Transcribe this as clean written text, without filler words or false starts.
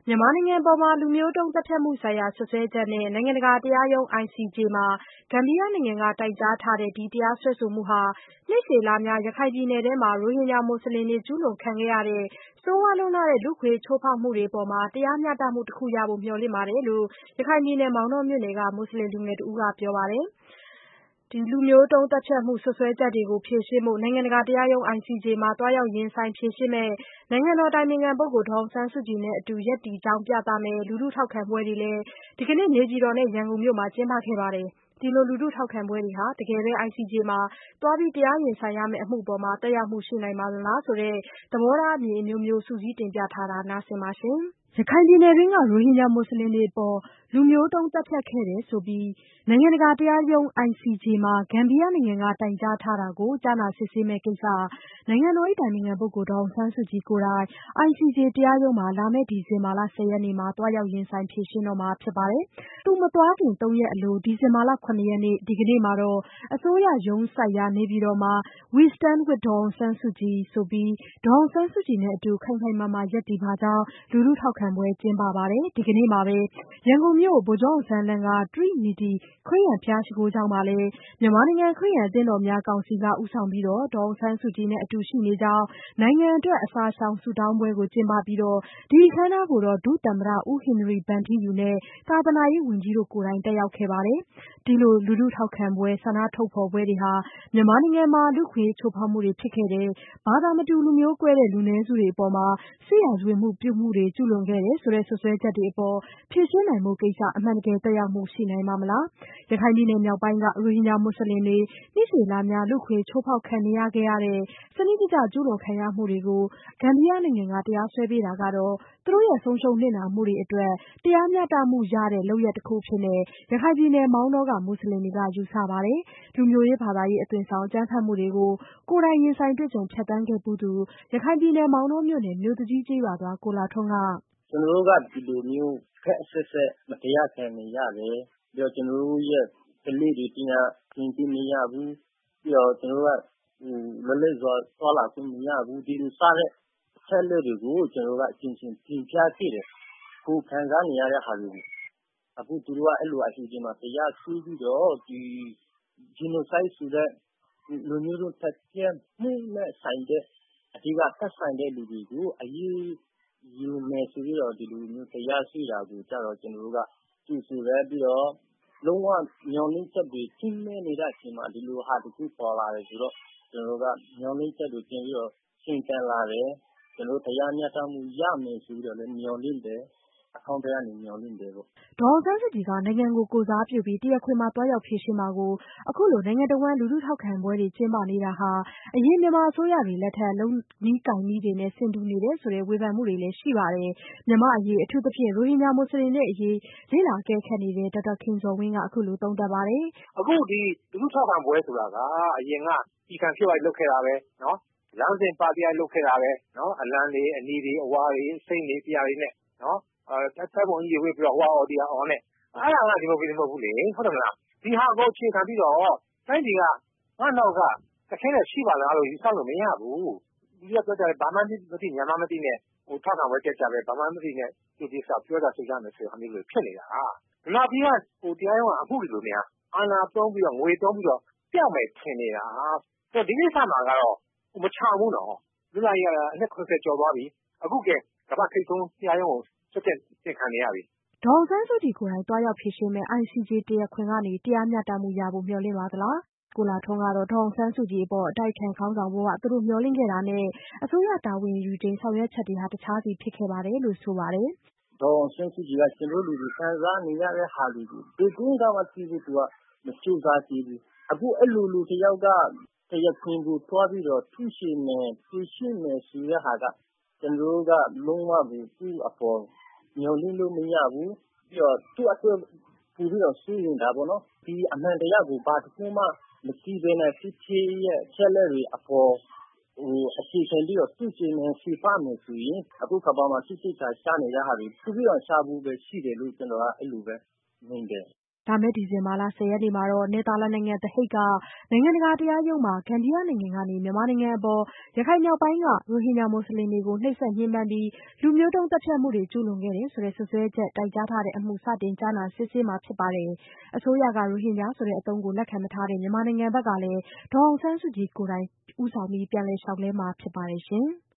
မြန်မာနိုင်ငံအပေါ်လူမျိုးတုံးသတ်ဖြတ်မှုဆိုင်ရာစွပ်စွဲချက်နဲ့နိုင်ငံတကာတရားရုံး ICJ မှာဂမ်ဘီယာနိုင်ငံကတိုင်ကြားထားတဲ့တရားစွဲဆိုမှုဟာ နှစ်ရှည်လများရခိုင်ပြည်နယ်ထဲမှာ ရိုဟင်ဂျာမွတ်ဆလင်တွေကျူးလွန်ခံခဲ့ရတဲ့ ဆိုးဝါးလွန်းတဲ့လူ့အခွင့်အရေးချိုးဖောက်မှုတွေအပေါ် တရားမျှတမှုတခုရဖို့မျှော်လင့်တယ်လို့ ရခိုင်ပြည်နယ်မောင်တောမြို့နယ်က မွတ်ဆလင်လူငယ်တဦးကပြောပါတယ်။ လူမျိုးတုံးသတ်ဖြတ်မှုစွပ်စွဲချက်တွေကိုဖြေရှင်းဖို့ နိုင်ငံတကာတရားရုံး ICJ မှာသွားရောက်ရင်ဆိုင်ဖြေရှင်းမယ့် နိုင်ငံတော်အတိုင်ပင်ခံပုဂ္ဂိုလ်ဒေါ်အောင်ဆန်းစုကြည်နဲ့အတူရပ်တည်ကြောင်းပြသမယ့် လူထုထောက်ခံပွဲတွေလည်း ဒီကနေ့ နေပြည်တော်နဲ့ရန်ကုန်မြို့မှာကျင်းပခဲ့ပါတယ်။ ဒီလိုလူထုထောက်ခံပွဲတွေဟာ တကယ်ပဲ ICJ မှာသွားတရားရင်ဆိုင်ရမယ့်အမှုအပေါ်သက်ရောက်မှုရှိနိုင်ပါသလားဆိုတဲ့ သဘောထားအမြင်အမျိုးမျိုးစုစည်းတင်ပြထားတာနားဆင်ပါ။ ရခိုင်ပြည်နယ်တွင်းက ရိုဟင်ဂျာမွတ်ဆလင်တွေအပေါ် လူမျိုးတုံးသတ်ဖြတ်ခဲ့တယ်ဆိုပြီး နိုင်ငံတကာတရားရုံး ICJ မှာ ဂမ်ဘီယာနိုင်ငံကတိုင်ကြားထားတာကို ကြားနာစစ်ဆေးမယ့်ကိစ္စ နိုင်ငံတော်အတိုင်ပင်ခံပုဂ္ဂိုလ်ဒေါ်အောင်ဆန်းစုကြည်ကိုယ်တိုင် ICJ တရားရုံးမှာ လာမယ့် ဒီဇင်ဘာလ 10 ရက်နေ့မှာ သွားရောက်ရင်ဆိုင်ဖြေရှင်းတော့မှာဖြစ်ပါတယ်။ သူမသွားခင် 3 ရက်အလို ဒီဇင်ဘာလ 7 ရက်နေ့ ဒီကနေ့မှာတော့ အစိုးရရုံးစိုက်ရာနေပြည်တော်မှာ We Stand with ဒေါ်အောင်ဆန်းစုကြည်ဆိုပြီး ဒေါ်အောင်ဆန်းစုကြည်နဲ့အတူ ခိုင်ခိုင်မာမာရပ်တည်ပါကြောင်း လူထုထောက်ခံပွဲကျင်းပပါတယ်။ ဒီကနေ့မှာပဲ ရန်ကုန်မြို့ ဗိုလ်ချုပ်အောင်ဆန်းလမ်းက Trinity ခရစ်ယာန်ဘုရားရှိခိုးကျောင်းမှာလည်း မြန်မာနိုင်ငံခရစ်ယာန်အသင်းတော်များကောင်စီက ဦးဆောင်ပြီး ဒေါ်အောင်ဆန်းစုကြည်နဲ့အတူရှိနေကြောင်း နိုင်ငံအတွက်အစာရှောင်ဆုတောင်းပွဲကိုကျင်းပပြီး ဒီအခမ်းအနားကို ဒုသမ္မတဦးဟင်နရီဗန်ထီးယူနဲ့ သာသနာရေးဝန်ကြီးတို့ကိုယ်တိုင်တက်ရောက်ခဲ့ပါတယ်။ ဒီလိုလူထုထောက်ခံပွဲဆန္ဒထုတ်ဖော်ပွဲတွေဟာ မြန်မာနိုင်ငံမှာ လူ့အခွင့်အရေးချိုးဖောက်မှုတွေဖြစ်ခဲ့တယ်။ ဘာသာမတူလူမျိုးကွဲတဲ့လူနည်းစုတွေအပေါ် စစ်ရာဇဝတ်မှုပြုမှုတွေကျူးလွန်ခဲ့တယ်ဆိုတဲ့စွပ်စွဲချက်တွေအပေါ် ဖြေရှင်းနိုင်ဖို့ကိစ္စ အမှန်တကယ်သက်ရောက်မှုရှိနိုင်ပါ့မလား။ ရခိုင်ပြည်နယ်မြောက်ပိုင်းက ရိုဟင်ဂျာမွတ်ဆလင်တွေ နှစ်ရှည်လများ လူ့အခွင့်အရေးချိုးဖောက်ခံနေရခဲ့ရတဲ့ စနစ်တကျကျူးလွန်ခံရမှုတွေကို ဂမ်ဘီယာနိုင်ငံကတရားစွဲပေးတာကတော့ သူတို့ရဲ့ဆုံးရှုံးနစ်နာမှုတွေအတွက် တရားမျှတမှုရတဲ့လုပ်ရပ်တခုအဖြစ် ရခိုင်ပြည်နယ်မောင်တောက မွတ်ဆလင်တွေကယူဆပါတယ်။ လူမျိုးရေးဘာသာရေးအသွင်ဆောင်အကြမ်းဖက်မှုတွေကို ကိုယ်တိုင်ရင်ဆိုင်တွေ့ကြုံဖြတ်သန်းခဲ့ဖူးသူ ရခိုင်ပြည်နယ်မောင်တောမြို့နယ် မြို့သူကြီးကျေးရွာသားကိုလှထွန်းကကျနော်တို့ကဒီလိုမျိုးခက်ခက်ဆက်ဆက်မတရားခံနေရတယ်။ပြီးတော့ကျနော်တို့ရဲ့ကလေးတွေပညာသင်ပေးမရဘူး။ပြီးတော့ကျနော်တို့ကလွတ်လပ်စွာသွားလာခွင့်မရဘူး။ဒီလိုစတဲ့အချက်အလက်တွေကိုကျနော်တို့ကအချင်းချင်းတင်ပြခဲ့တယ်။ကိုယ်ခံစားနေရတဲ့ဟာတွေကိုအခုသူတို့ကအဲ့လိုအစီအစဉ်မှာတရားစွဲပြီးတော့ဒီ genocide ဆိုတဲ့လူမျိုးတို့တက်ပြတ်မှုနဲ့ဆိုင်တဲ့အဓိကသက်ဆိုင်တဲ့လူတွေကိုအရေးယူမယ်ဆိုပြီးတော့ဒီလိုမျိုးတရားစွဲတာကိုကြတော့ကျနော်တို့ကကြည့်ဆိုတယ်ပြီးတော့လုံးဝမျောလင့်ချက်တွေကြီးနေနေတဲ့အချိန်မှာဒီလိုဟာတခုပေါ်လာတယ်ဆိုတော့ကျနော်တို့ကမျောလင့်ချက်တွေပြင်ပြီးတော့ရှင်းပြန်လာတယ်ကျနော်တို့တရားမျှတမှုရမယ်ဆိုပြီးတော့လည်းမျောလင့်တယ်အကောင့်ထဲကနေမျောလင့်တယ်ပေါ့ဒေါ်အောင်ဆန်းစုကြည်ကနိုင်ငံကိုကိုယ်စားပြုပြီးတရားခွင်မှာသွားရောက်ဖြေရှင်းမှာကိုအခုလိုနိုင်ငံတော်ဝန်လူထုထောက်ခံပွဲတွေကျင်းပနေတာဟာအရင်မြန်မာအစိုးရတွေလက်ထက်လုပ်နည်းကိုင်နည်းတွေနဲ့ဆင်တူနေတယ်ဆိုတဲ့ဝေဖန်မှုတွေလည်းရှိပါတယ်။မြန်မာအရေးအထူးသဖြင့်ရိုဟင်ဂျာမွတ်ဆလင်တွေအရေးလေ့လာအကဲခတ်နေတဲ့ဒေါက်တာခင်ဇော်ဝင်းကအခုလိုသုံးသပ်ပါတယ်။အခုဒီလူထုထောက်ခံပွဲဆိုတာကအရင်ကပြည်ခံဖြစ်သွားလုပ်ခဲ့တာပဲနော်လမ်းစဉ်ပါတီကလုပ်ခဲ့တာပဲနော်အလံတွေအနီတွေအဝါတွေစိတ်တွေပြာတွေနဲ့နော်တပ်ပုံကြီးတွေဝတ်ပြီးတော့ဟွာအော်ဒီအော်နဲ့အဲ့ဒါကဒီမိုကရေစီမဟုတ်ဘူးလေဟုတ်တယ်မလားဒီဟာကိုအခြေခံပြီးတော့တိုင်းပြည်ကငါ့နောက်ကတခဲနဲ့ရှိပါလားလို့ယူဆလို့မရဘူးဒီကပြောကြတယ်ဘာမှမသိညာမှမသိနဲ့ဟိုထောက်ခံပွဲတက်ကြတယ်ဘာမှမသိနဲ့ဒီကိစ္စပြောတာဆိုကြမယ်ဆိုတဲ့ဟာမျိုးတွေဖြစ်နေတာမြန်မာပြည်ကဟိုတရားရုံးကအခုလိုများအာဏာသုံးပြီးတော့ငွေသုံးပြီးတော့ပြောက်မယ်ထင်နေတာဆိုဒီကိစ္စမှာကတော့မချဘူးနော်လူလာကြီးကအနှစ်90ကျော်သွားပြီအခုကကမ္ဘာထိပ်ဆုံးတရားရုံးကိုစက်တင်ခံနေရပြီဒေါ်အောင်ဆန်းစုကြည်ကိုယ်တိုင်သွားရောက်ဖြေရှင်းမဲ့ ICJ တရားခွင်ကနေတရားမျှတမှုရဖို့မျှော်လင့်ပါသလားကိုလှထွန်းကတော့ဒေါ်အောင်ဆန်းစုကြည်အပေါ်အတိုက်အခံခေါင်းဆောင်ဘဝသူတို့မျှော်လင့်ခဲ့တာနဲ့အစိုးရတာဝန်ယူချိန်ဆောင်ရွက်ချက်တွေဟာတခြားစီဖြစ်ခဲ့ပါတယ်လို့ဆိုပါတယ်ဒေါ်အောင်ဆန်းစုကြည်ကကျွန်တော်တို့လူခံစားနေရတဲ့ဟာတွေကိုဒီကုန်းကမှသိဖို့သူကမကြိုးစားကြည့်ဘူးအခုအဲ့လိုလူတယောက်ကတရားခွင်ကိုတွားပြီးတော့ထုရှိမယ်ဖြည့်ရှိမယ်ဆိုတဲ့ဟာကကျွန်တော်တို့ကလုံးဝသူ့အပေါ်မျှော်လင့်လို့မရဘူးပြီးတော့သူ့အတွက်ပြီးတော့စိုးရင်တာပေါ့နော်ဒီအမှန်တရားကိုဘာတစ်ခုမှမသိဘဲနဲ့ဖြစ်ဖြစ်ရဲ့ချက်လက်တွေအပေါ်အခြေခံပြီးတော့သူ့ရှင်နေစီပါမယ်ဆိုရင်အခုကဘာမှစစ်စစ်ချာရှာနေတဲ့ဟာတွေသူပြီးတော့ရှာဖို့ပဲရှိတယ်လို့ကျွန်တော်ကအဲ့လိုပဲမြင်တယ်လာမယ့်ဒီဇင်ဘာလ 10 ရက်နေ့မှာတော့ နယ်သာလန်နိုင်ငံ The Hague က နိုင်ငံတကာတရားရုံးမှာ ဂမ်ဘီယာနိုင်ငံကနေ မြန်မာနိုင်ငံအပေါ် ရခိုင်မြောက်ပိုင်းက ရိုဟင်ဂျာမွတ်စလင်တွေကို နှိပ်စက်ညှဉ်းပန်းပြီး လူမျိုးတုံးသတ်ဖြတ်မှုတွေ ကျူးလွန်ခဲ့တယ်ဆိုတဲ့ စွပ်စွဲချက် တိုင်ကြားထားတဲ့အမှု စတင်ကြားနာစစ်ဆေးမှာဖြစ်ပါတယ်။ အစိုးရက ရိုဟင်ဂျာဆိုတဲ့အသုံးကို လက်ခံမထားတဲ့ မြန်မာနိုင်ငံဘက်ကလည်း ဒေါ်အောင်ဆန်းစုကြည်ကိုယ်တိုင် ဦးဆောင်ပြန်လည်လျှောက်လဲမှာဖြစ်ပါတယ်ရှင်။